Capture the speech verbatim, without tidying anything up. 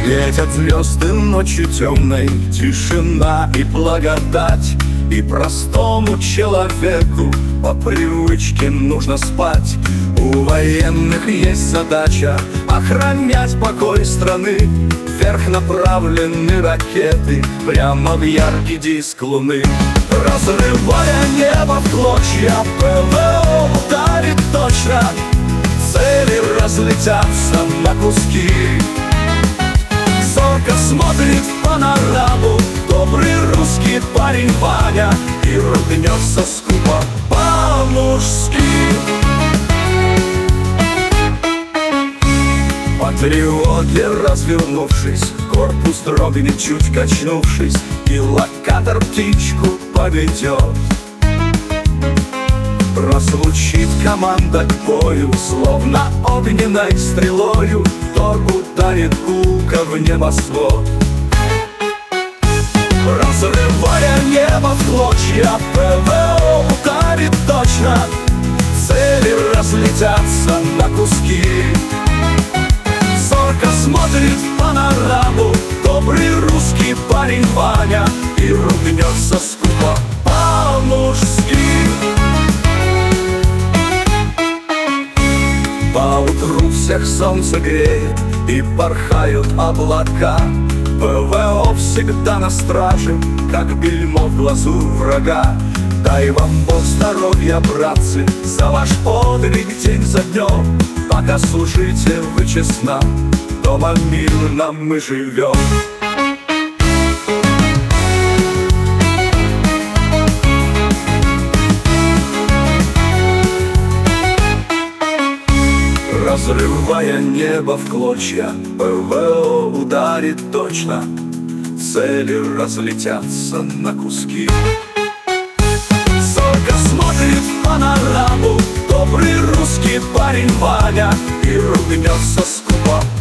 Светят звезды ночью темной, тишина и благодать. И простому человеку по привычке нужно спать. У военных есть задача охранять покой страны. Вверх направлены ракеты, прямо в яркий диск луны. Разрывая небо в клочья, ПВО ударит точно. Цели разлетятся на куски. Зорко смотрит в панораму добрый русский парень Ваня и ругнется скупо по-мужски. Патриоты, развернувшись, корпус дрогнет, чуть качнувшись, и локатор птичку поведет. Прозвучит команда к бою, словно огненной стрелою, вдруг ударит гулко в небосвод. Разрывая небо в клочья, ПВО ударит точно. Цели разлетятся на куски. Зорко смотрит в панораму добрый русский парень Ваня и ругнется скупо по-мужски. Поутру всех солнце греет и порхают облака. ПВО всегда на страже, как бельмо в глазу врага. Дай вам Бог здоровья, братцы, за ваш подвиг день за днем. Пока служите вы честно, дома мирно мы живем. Разрывая небо в клочья, ПВО ударит точно. Цели разлетятся на куски. Зорко смотрит в панораму добрый русский парень Ваня и ругнется скупо